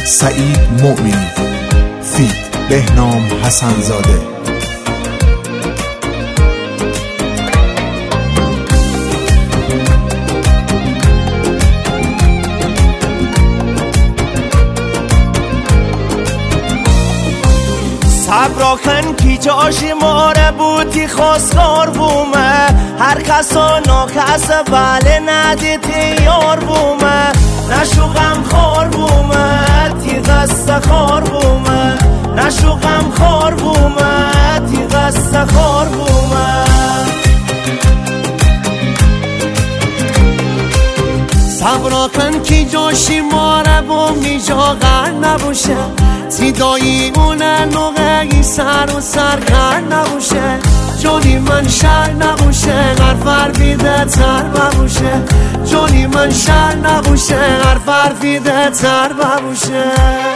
سعید مؤمنی، فیت بهنام حسنزاده. صبر کن کی جاشی ماره بودی خواستار بومه، هر کسا ناکس بله ندیدی یار بومه، نشو غم خار بومه تی غست خار بومه، نشو غم خار بومه تی غست خار بومه. صبر کن کی جاشی ماره بومی جاغر نبوشه، صدای اونه نوغه سر و سرکر نبوشه، جونی من شر نبوشه هر بیده تر ببوشه، جونی من شر نبوشه هر بیده تر ببوشه.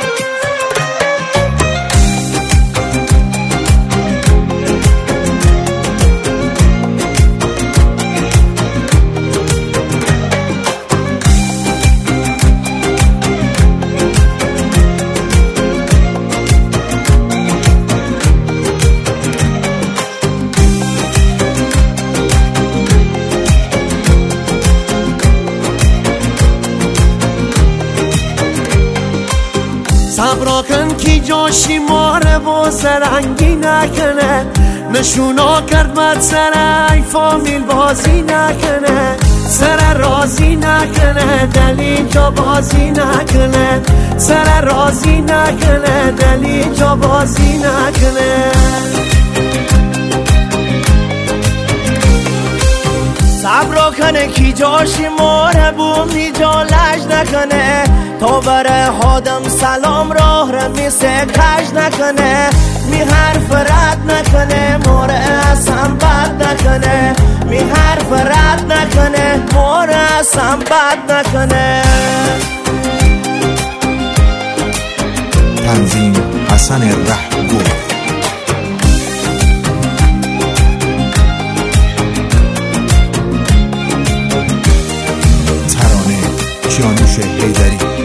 صبر کن کی جاشی ماره با زرنگی نکنه، نشونا کرد بد سر فامیل بازی نکنه، سر رازی نکنه دلی جا بازی نکنه، سر رازی نکنه دلی جا بازی نکنه. صبر کنه کی جاشی ماره بومی جا لج نکنه، تا بره هادم سلام راه را میسه کج نکنه، می حرف رد نکنه ماره اصلا بد نکنه، می حرف رد نکنه ماره اصلا بد نکنه. تنظیم حسن رهگو. ترانه کیانوش حیدری.